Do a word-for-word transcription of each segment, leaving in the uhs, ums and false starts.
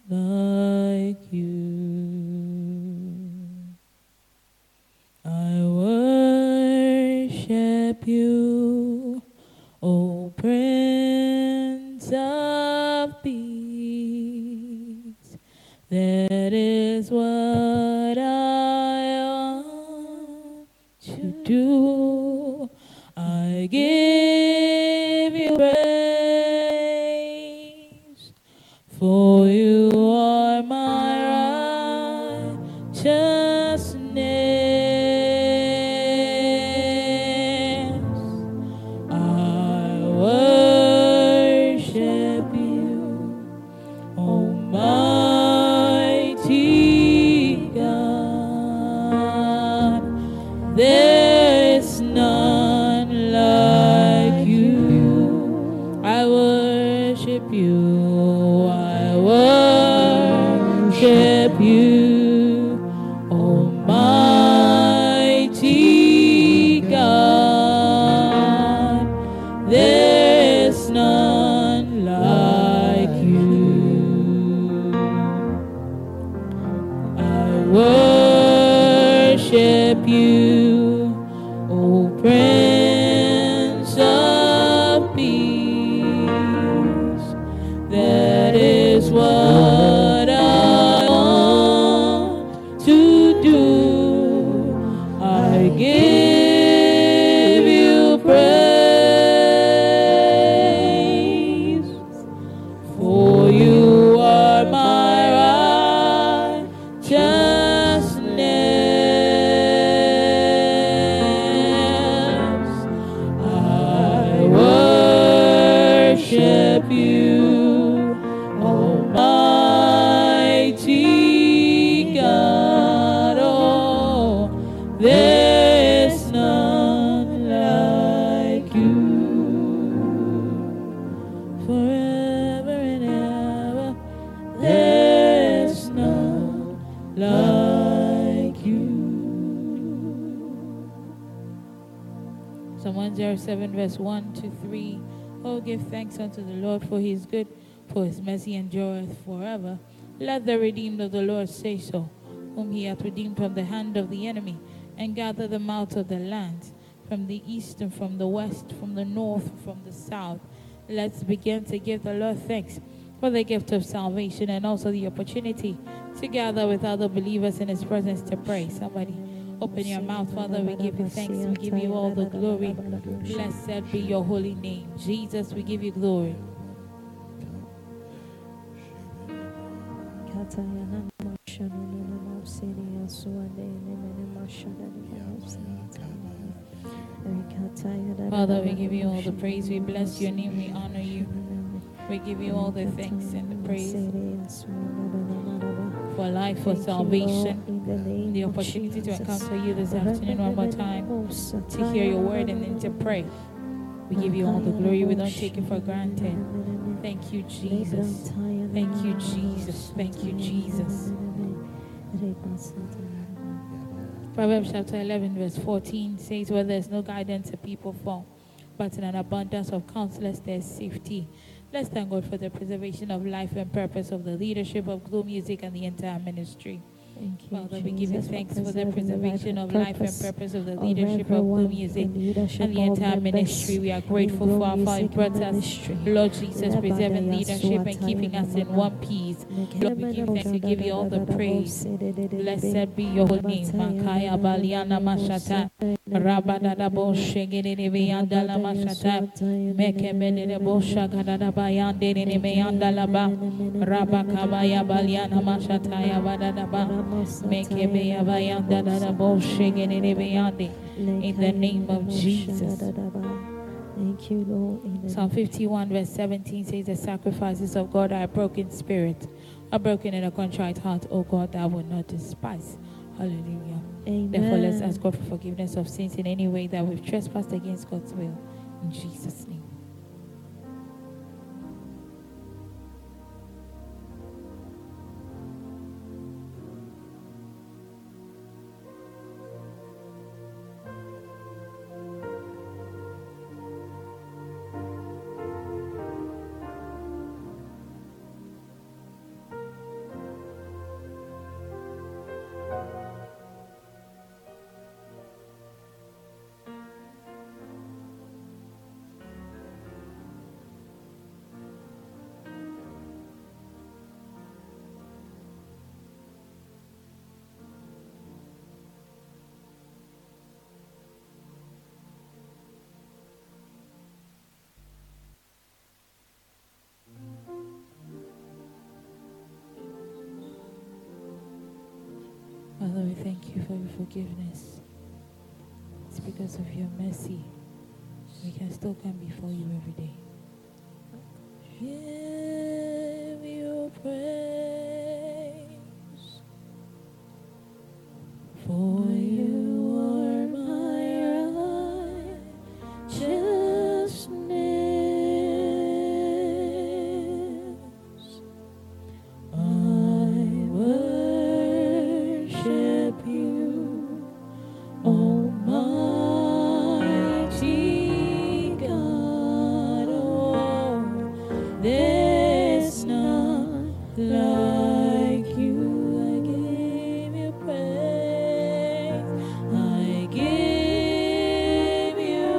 like you. I worship you, O Prince of Peace. That is what I want to do. I give you praise, for you are my righteousness. I worship you, Almighty God. There is none like you. I worship you. I worship you, Almighty God. There is none like you. I worship you, O Prince of Peace. That is what I want to do. I give you praise, for you are my righteousness. I worship you, Almighty God. Oh, there is none like you. Forever and ever, there is none like you. Psalm one oh seven, verse one to three. Oh, give thanks unto the Lord, for he is good, for his mercy endureth forever. Let the redeemed of the Lord say so, whom he hath redeemed from the hand of the enemy, and gathered them out of the land, from the east and from the west, from the north and from the south. Let's begin to give the Lord thanks for the gift of salvation and also the opportunity to gather with other believers in his presence to pray. Somebody open your mouth. Father, we give you thanks. We give you all the glory. Blessed be your holy name. Jesus, we give you glory. Father, we give you all the praise. We bless your name. We honor you. We give you all the thanks and the praise for life, for salvation, the opportunity to encounter you this afternoon one more time, to hear your word and then to pray. We give you all the glory. We don't take it for granted. Thank you, Jesus. Thank you, Jesus. Thank you, Jesus. Proverbs chapter eleven, verse fourteen says, where there's no guidance, the people fall, but in an abundance of counselors, there's safety. Let's thank God for the preservation of life and purpose of the leadership of Glow Music and the entire ministry. Thank you, Father, we Jesus, give you thanks for the preserving preservation life of and life and purpose purpose of the of leadership of Glow everyone Music in leadership, and the all entire members ministry. We are in grateful Glow for our Father Music brought us, ministry. Lord Jesus, preserving Lebadaya leadership and keeping us in Suataya one piece. Lord, we give thanks, we give you all the praise. Blessed be your holy name. Makaya Baliana Mashata. Rabadada Boshe Gedivi Andala Mashata. Mekebede Bosha Gadada Bayande Meandalaba. Rabakabaya Baliana Mashataya Badadaba. Mekebeya Bayandada Boshe Gedivi Ande. In the name of Jesus. Thank you, Lord. Psalm fifty-one, verse seventeen says, the sacrifices of God are a broken spirit, a broken and a contrite heart, O God, thou will not despise. Hallelujah. Amen. Therefore, let's ask God for forgiveness of sins in any way that we've trespassed against God's will. In Jesus' name. thank you for your forgiveness. It's because of your mercy we can still come before you every day. Give you praise, for you are my righteousness. I worship you, Almighty God. Oh, there's none like you. I give you praise. I give you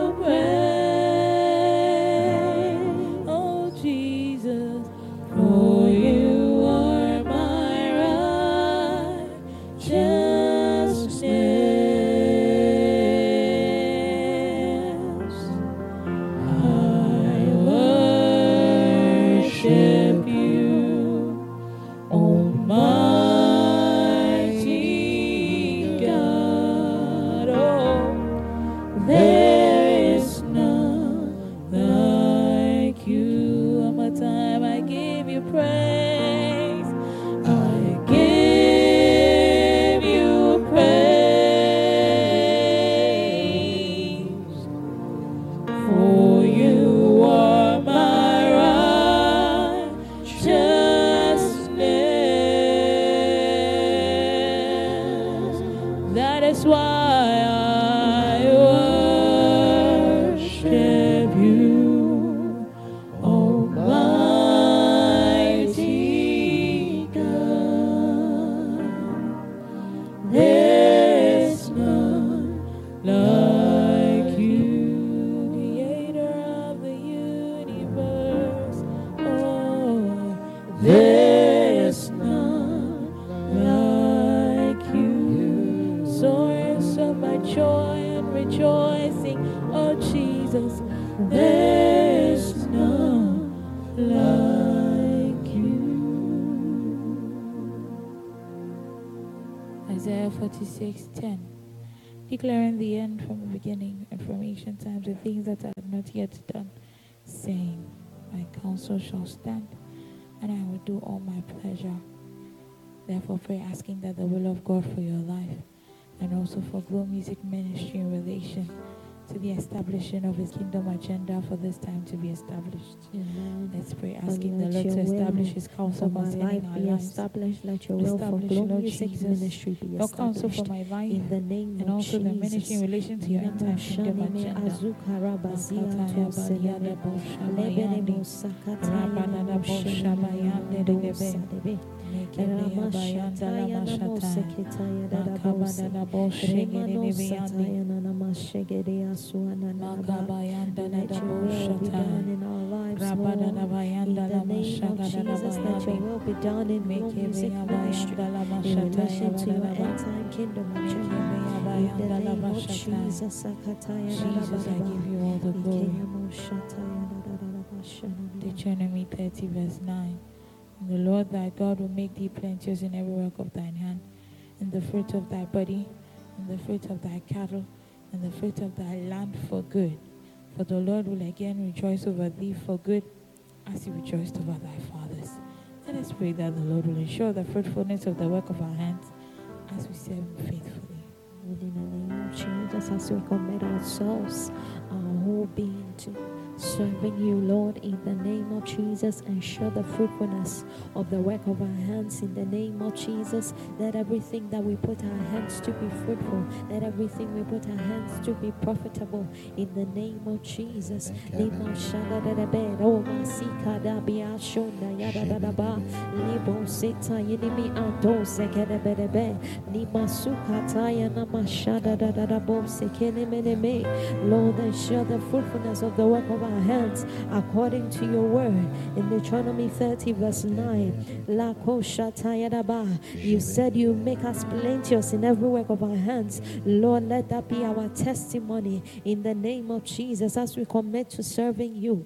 praise. Oh, Jesus, for you are my righteousness. I worship you, Almighty God. Oh, there is none like you. One more time, I give you praise. I give you praise, for you are my righteousness. That is why I worship you, Almighty God. There is none like you, Creator of the universe. Oh, there is none like you. Source of my joy and rejoicing, oh Jesus, there is none like you. Isaiah forty-six ten, declaring the end from the beginning and from ancient times, the things that are not yet done, saying, my counsel shall stand, and I will do all my pleasure. Therefore pray, asking that the will of God for your life, and also for Glow Music Ministry in relation to the establishing of His kingdom agenda for this time to be established. Amen. Let's pray, Lord, asking the let Lord to your will establish His counsel for my concerning life our be lives. established. Let your will for Establish, Glow Lord Music Jesus, Ministry be your counsel for established. my life, In the name and of also the ministry in Jesus. relation to your end time kingdom Nemo agenda. azukara bazia Makataya to baliada selebe. boshabayandi, Lebenemo sakataya rabadada nemo boshabayande shenene degebe, sadebe. mekebeya bayanda la Ramashataya namo mashataya, seketaya dadabose. makabadada boshegede Remano debeyandi, sataya nanamashegede asuananaba. makabayanda Let dada your will be done boshataya, in our lives, rabadada Lord. In bayanda the la name of mashagadada Jesus, let your bayandi, will be done in Glow Music mekebeya Ministry bayanda la in mashataya relation to your badadaba, end time kingdom agenda. mekebeya In the bayanda la name of mashataya. Jesus, Sakataya Jesus, I dadabadaba. give you all the glory. Ikeyamo shataya dadadadaba shananaba. Deuteronomy thirty verse nine. And the Lord thy God will make thee plenteous in every work of thine hand, in the fruit of thy body, in the fruit of thy cattle, and the fruit of thy land for good. For the Lord will again rejoice over thee for good, as he rejoiced over thy fathers. Let us pray that the Lord will ensure the fruitfulness of the work of our hands as we serve him faithfully. In the name of Jesus, as we commit ourselves, our whole being to serving you, Lord, in the name of Jesus, ensure the fruitfulness of the work of our hands. In the name of Jesus, let everything that we put our hands to be fruitful. Let everything we put our hands to be profitable. In the name of Jesus. Lord, ensure the fruitfulness of the work of our hands according to your word in Deuteronomy thirty verse nine. You said you make us plenteous in every work of our hands. Lord, let that be our testimony in the name of Jesus as we commit to serving you.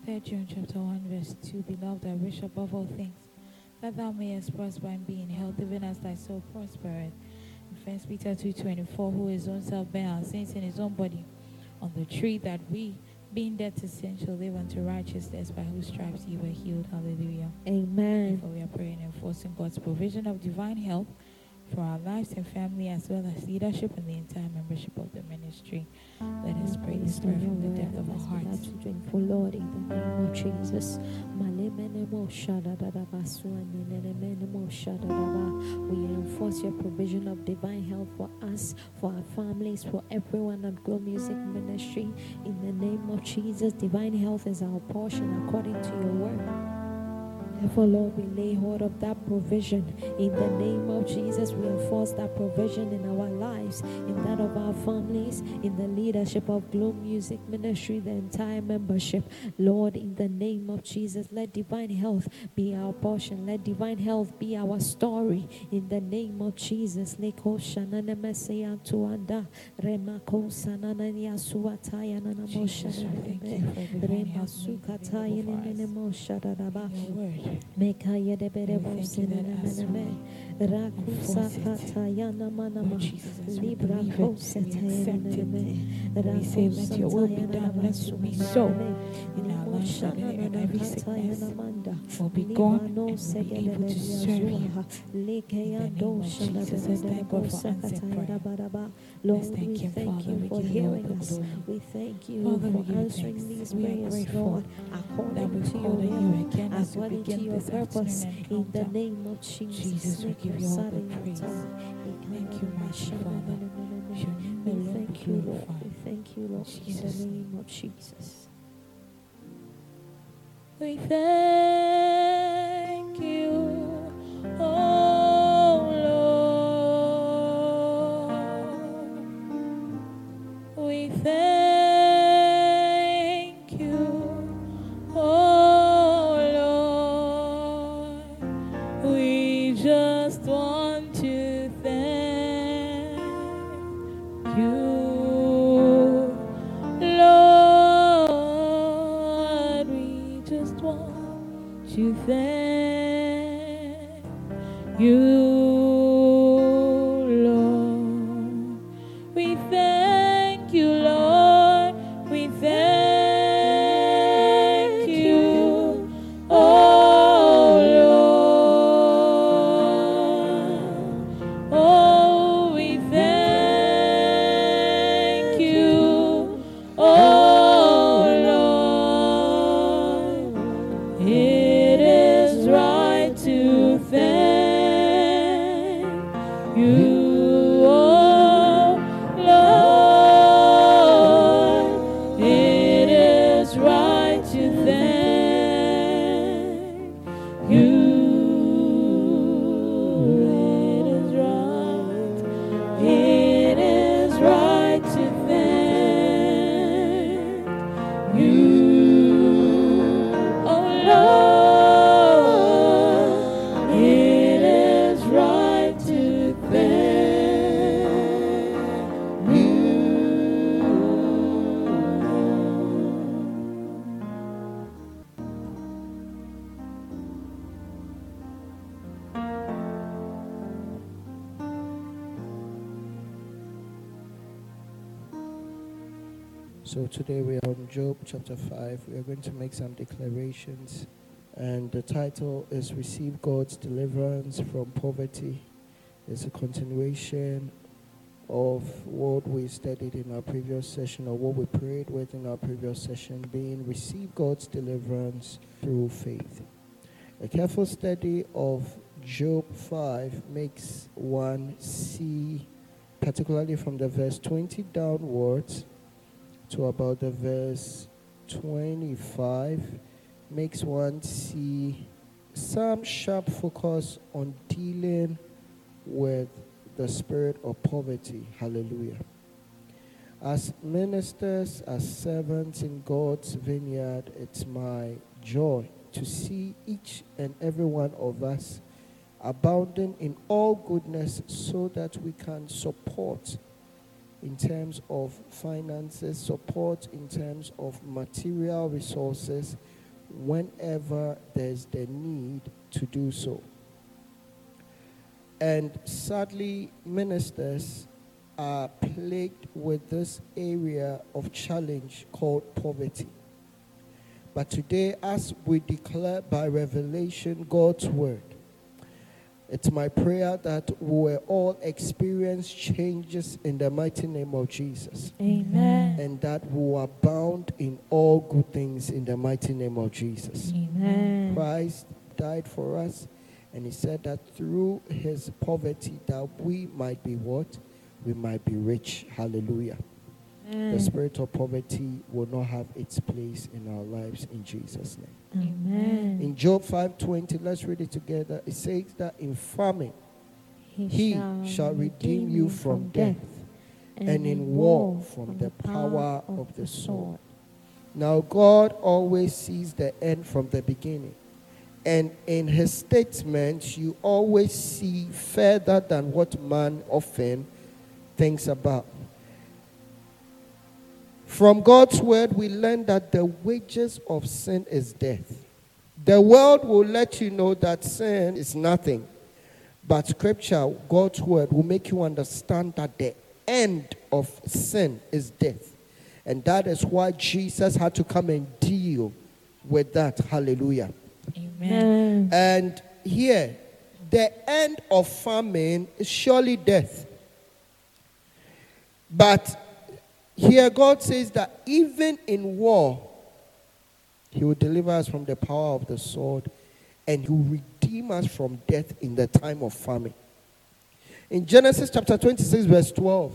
Third John chapter one verse two. Beloved, I wish above all things that thou mayest prosper and be in health, even as thy soul prospereth. And First Peter two twenty-four, who his own self bare our sins in his own body on the tree, that we, being dead to sin, shall live unto righteousness, by whose stripes ye were healed. Hallelujah. Amen. Therefore, we are praying and enforcing God's provision of divine health for our lives and family, as well as leadership and the entire membership of the ministry. Let us pray this prayer from the depth of our hearts. For Lord, in the name of Jesus, we enforce your provision of divine health for us, for our families, for everyone at Glow Music Ministry. In the name of Jesus, divine health is our portion according to your word. Therefore, Lord, we lay hold of that provision. In the name of Jesus, we enforce that provision in our lives, in that of our families, in the leadership of Glow Music Ministry, the entire membership. Lord, in the name of Jesus, let divine health be our portion. Let divine health be our story. In the name of Jesus. Jesus, we thank you for divine health in the name of our word. Mekaya de Berebo Senene Rakusakatayana Manama Libra Kosatayana We say, let your will be done, let it be so in our lives, and every sickness will be gone, and we'll be able to serve you. In the name of Jesus, let's thank God for answering prayer. Lord, Let's thank we Him, thank Father. you We for give you all hearing the us. glory. We thank you Father, we for give you answering thanks. these We are prayers, grateful Lord, that according we to your call on will, you again as we according to begin your this purpose. afternoon In the encounter. name of Jesus, Jesus, we give you all the praise. Thank Thank you, mighty Father. Your name We alone be thank you, Lord. We glorified. thank you, Lord. In In Jesus' the name. name of Jesus. We thank you, oh Lord. We thank you, oh Lord. We just want to thank you, Lord. We just want to thank you, Lord. We thank you, Lord. We thank you, oh Lord. Oh, we thank you, oh Lord. It is right to thank you, oh Lord. It is right to thank you. It is right. It is right to thank you, oh Lord. It is right to thank you. So today we are on Job chapter five. We are going to make some declarations. And the title is Receive God's Deliverance from Poverty. It's a continuation of what we studied in our previous session, or what we prayed with in our previous session, being Receive God's Deliverance through faith. A careful study of Job five makes one see, particularly from the verse twenty downwards to about the verse twenty-five, makes one see some sharp focus on dealing with the spirit of poverty. Hallelujah. As ministers, as servants in God's vineyard, it's my joy to see each and every one of us abounding in all goodness, so that we can support in terms of finances, support in terms of material resources whenever there's the need to do so. And sadly, ministers are plagued with this area of challenge called poverty. But today, as we declare by revelation God's word, it's my prayer that we will all experience changes in the mighty name of Jesus. Amen. And that we will abound in all good things in the mighty name of Jesus. Amen. Christ died for us, and he said that through his poverty that we might be what? We might be rich. Hallelujah. Amen. The spirit of poverty will not have its place in our lives in Jesus' name. Amen. In Job five twenty, let's read it together. It says that in famine he shall redeem you from death, and in war from the power of the sword. Now God always sees the end from the beginning. And in his statements, you always see further than what man often thinks about. From God's word, we learn that the wages of sin is death. The world will let you know that sin is nothing. But scripture, God's word, will make you understand that the end of sin is death. And that is why Jesus had to come and deal with that. Hallelujah. Amen. And here, the end of famine is surely death. But here God says that even in war, he will deliver us from the power of the sword, and he will redeem us from death in the time of famine. In Genesis chapter twenty-six, verse twelve,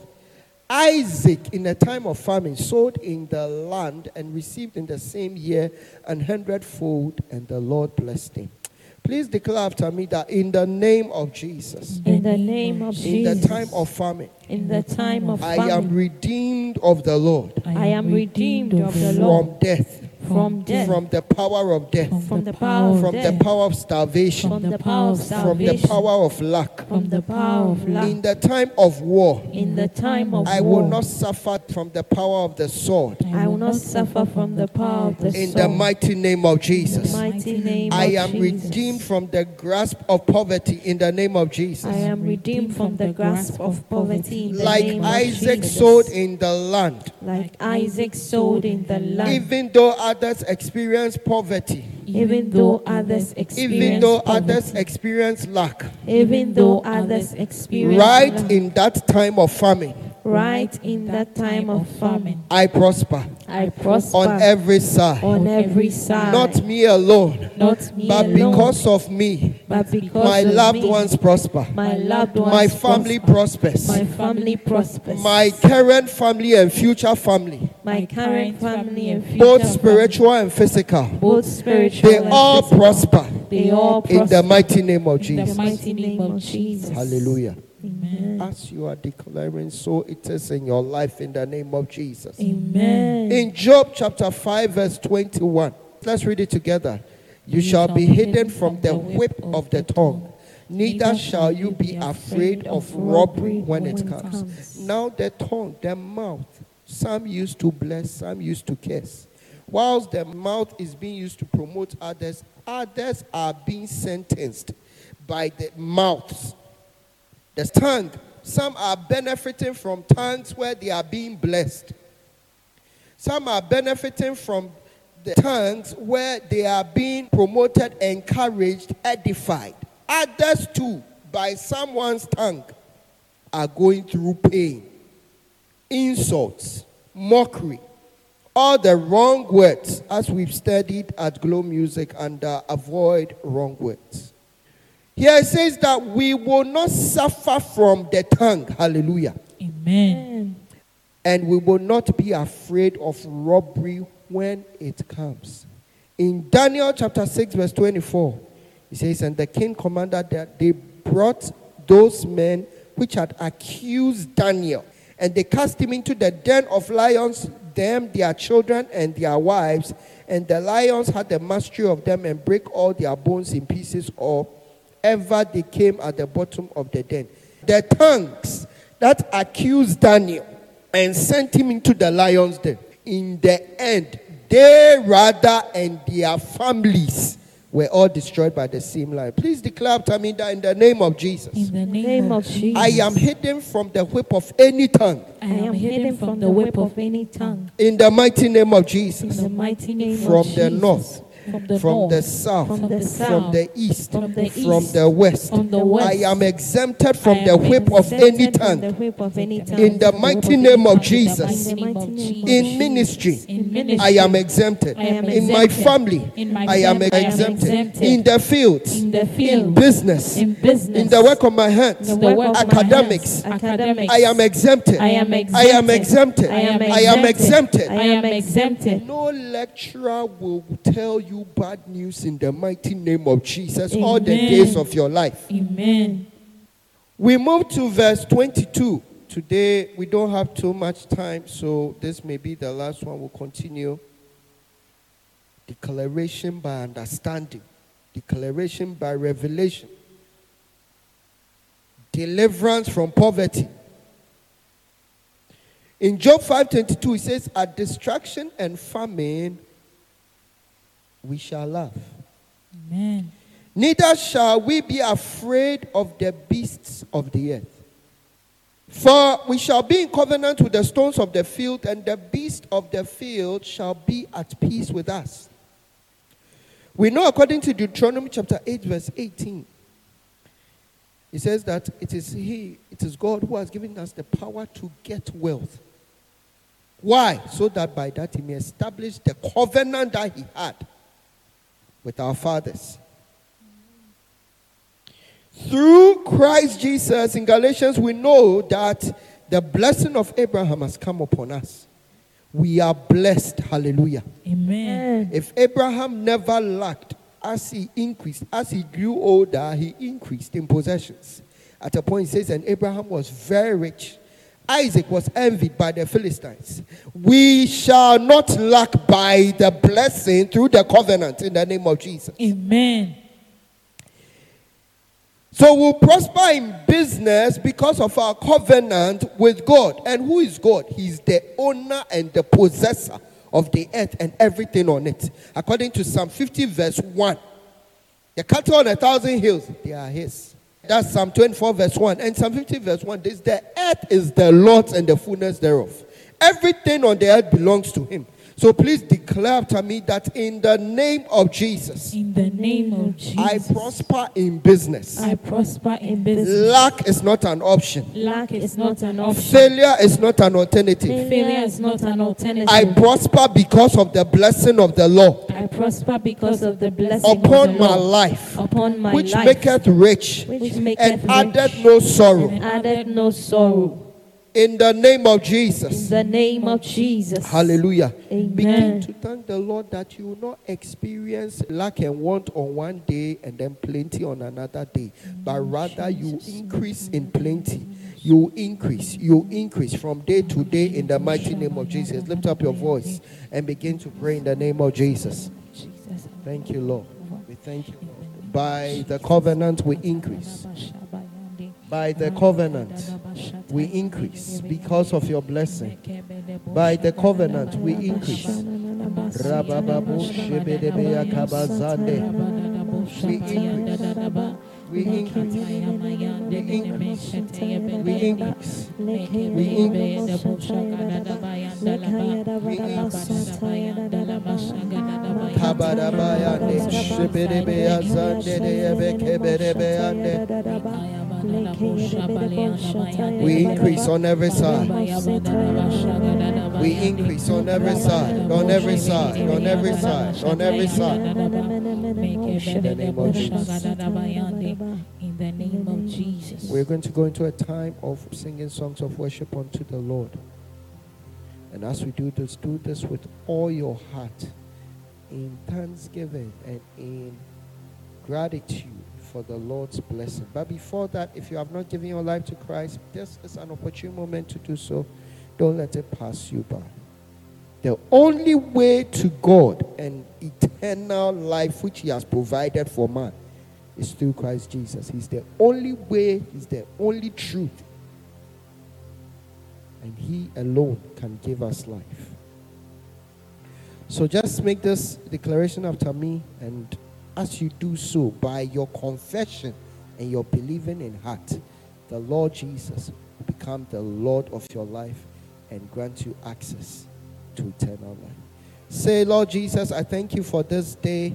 Isaac in the time of famine sowed in the land and received in the same year an hundredfold, and the Lord blessed him. Please declare after me that in the name of Jesus, In the name of in Jesus. the time of famine, In the time of I famine. am redeemed of the Lord I am redeemed of the Lord. from death, From death. from the power of death, From the power of from death. the power of starvation, From the power of from salvation. the power of lack. From the power of lack. In the time of war, In the time of I war. will not suffer from the power of the sword. I will not suffer from the power of the In sword. the mighty name of Jesus, mighty name I of am Jesus. redeemed from the grasp of poverty in the name of Jesus. I am redeemed from the grasp of poverty in the Like name Isaac of Jesus. sowed in the land, Like Isaac sowed in the land. even though others experience poverty, Even though others experience even though poverty. others experience lack, Even though others experience right lack. in that time of famine, Right in that time of famine, I prosper I prosper on every side. on every side. Not me alone, Not me but alone, because of me, but because my of loved me, ones prosper. my loved ones My family prosper. prospers. My family prospers. My current family and future family, my current family and future both family, spiritual and physical, both spiritual they and all physical, prosper they all in the prosper mighty name of In the Jesus. mighty name of Jesus. Hallelujah. Amen. As you are declaring, so it is in your life in the name of Jesus. Amen. In Job chapter five, verse twenty-one, let's read it together. You shall be hidden from the whip of the tongue, neither shall you be afraid of robbery when it comes. Now the tongue, the mouth, some used to bless, some used to curse. Whilst the mouth is being used to promote others, others are being sentenced by the mouths. The tongue, some are benefiting from tongues where they are being blessed. Some are benefiting from the tongues where they are being promoted, encouraged, edified. Others too, by someone's tongue, are going through pain, insults, mockery, all the wrong words, as we've studied at Glow Music under Avoid Wrong Words. Here it says that we will not suffer from the tongue. Hallelujah. Amen. And we will not be afraid of robbery when it comes. In Daniel chapter six, verse twenty-four, it says, and the king commanded that they brought those men which had accused Daniel, and they cast him into the den of lions, them, their children, and their wives. And the lions had the mastery of them and break all their bones in pieces, or ever they came at the bottom of the den. The tongues that accused Daniel and sent him into the lion's den. In the end, they rather and their families were all destroyed by the same lion. Please declare after me that in the name of Jesus, In the name, Name of of Jesus, I am hidden from the whip of any tongue. I am hidden from the whip of any tongue. In the mighty name of In Jesus, the mighty name from of the Jesus. north, From the from north, the south, From the from south, the east, from the from east, the west. from the west. I am exempted from I the am whip of Exempted any from the tongue. whip of any tongue. In the mighty name of Jesus, In the mighty name of in Jesus. ministry, In ministry, I am exempted. I am In my exempted. family, In my I am family, I am exempted. exempted. In the fields, in the in field, business, in business, in the work of my hands, The the work work of of my academics, my hands, academics, I am exempted. I am I exempted. am exempted. I am I am exempted. I am exempted. No lecturer will tell you bad news in the mighty name of Jesus all the Amen. days of your life. Amen. We move to verse twenty-two. Today we don't have too much time, so this may be the last one. We'll continue. Declaration by understanding, declaration by revelation, deliverance from poverty. In Job five twenty-two, it says, "At destruction and famine we shall laugh. Amen. Neither shall we be afraid of the beasts of the earth. For we shall be in covenant with the stones of the field, and the beasts of the field shall be at peace with us." We know according to Deuteronomy chapter eight, verse eighteen, it says that it is He, it is God who has given us the power to get wealth. Why? So that by that He may establish the covenant that He had with our fathers. Through Christ Jesus, in Galatians, we know that the blessing of Abraham has come upon us. We are blessed. Hallelujah. Amen. If Abraham never lacked, as he increased, as he grew older, he increased in possessions. At a point, it says, and Abraham was very rich. Isaac was envied by the Philistines. We shall not lack by the blessing through the covenant in the name of Jesus. Amen. So we'll prosper in business because of our covenant with God. And who is God? He's the owner and the possessor of the earth and everything on it. According to Psalm fifty verse one. The cattle on a thousand hills, they are His. That's Psalm twenty-four verse one. And Psalm fifty verse one, this, the earth is the Lord's and the fullness thereof. Everything on the earth belongs to Him. So please declare after me that in the name of Jesus, In the name of Jesus, I prosper in business. I prosper in business. Lack is not an option. Lack is not an option. Failure is not an alternative. Failure is not an alternative. I prosper because of the blessing of the Lord I prosper because of the blessing upon of the my Lord, life, upon my which life, maketh rich which and maketh added rich, no sorrow. and added no sorrow. In the name of In Jesus. the name of Jesus. Hallelujah. Amen. Begin to thank the Lord that you will not experience lack and want on one day and then plenty on another day, but rather you increase in plenty. You increase, you increase from day to day in the mighty name of Jesus. Lift up your voice and begin to pray in the name of Jesus. Jesus. Thank you, Lord. We thank you, Lord. By the covenant we increase. By the covenant we increase because of your blessing. By the covenant we increase. Rabababu shebedebeya kabazande. We increase. We increase. We increase. We increase. We increase. Kabarabayande shebedebeya zande deyebekebedebeyande. We increase on every side. We increase on every side, on every side, on every side, on every side. In the name of Jesus. In the name of Jesus. We're going to go into a time of singing songs of worship unto the Lord. And as we do this, do this with all your heart, in thanksgiving and in gratitude for the Lord's blessing. But before that, if you have not given your life to Christ, this is an opportune moment to do so. Don't let it pass you by. The only way to God and eternal life which He has provided for man is through Christ Jesus. He's the only way, He's the only truth. and He alone can give us life. So just make this declaration after me, and as you do so, by your confession and your believing in heart, the Lord Jesus will become the Lord of your life and grant you access to eternal life. Say, Lord Jesus, I thank you for this day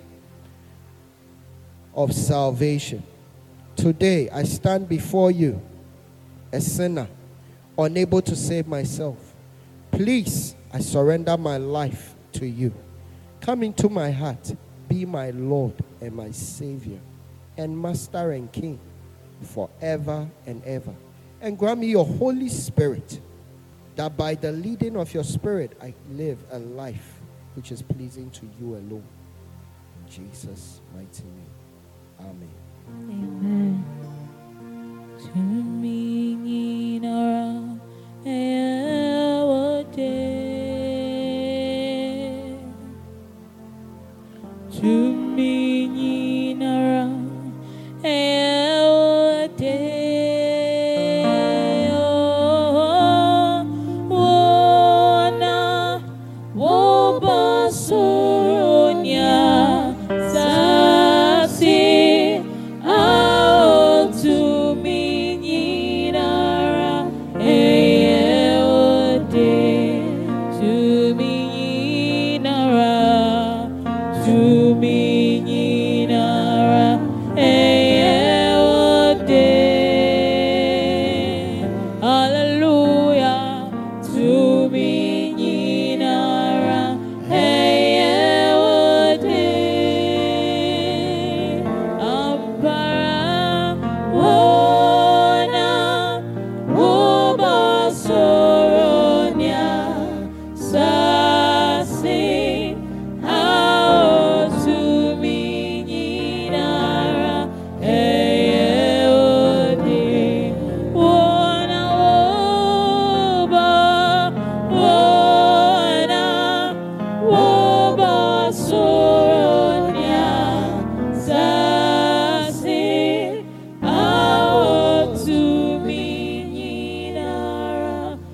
of salvation. Today, I stand before you, a sinner, unable to save myself. Please, I surrender my life to you. Come into my heart, be my Lord and my Savior, and Master and King forever and ever. And grant me your Holy Spirit, that by the leading of your Spirit, I live a life which is pleasing to you alone. In Jesus' mighty name. Amen. Amen. To me, Nara, ewa day. To me, Nara, ewa day. Oh, wana, woba soronya, sasi. To me, Nara, ewa day. To me, Nara, to me, Nara, ewa day. Hallelujah. To me, Nara, ewa day. Ampara, wona, woba soronya, sasi, ao to me, Nara, ewa day. Wona, woba, wona, woba soronya, sasi, ao to me, Nara,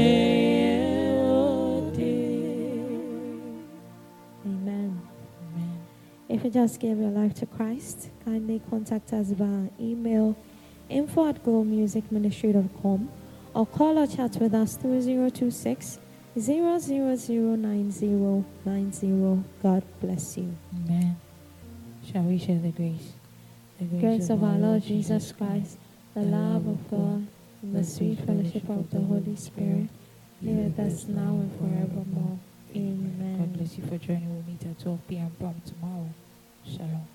ewa day. Amen. Amen. If you just gave your life to Christ, kindly contact us via email info at glowmusicministry dot com or call or chat with us through zero two six, zero zero zero nine zero nine zero. God bless you. Amen. Shall we share the grace? The Grace of our Lord Jesus Christ, the love of God, and the sweet fellowship of the Holy Spirit be with us now and forevermore. God Amen. bless you for joining. We'll meet at twelve p.m. prompt tomorrow. Shalom.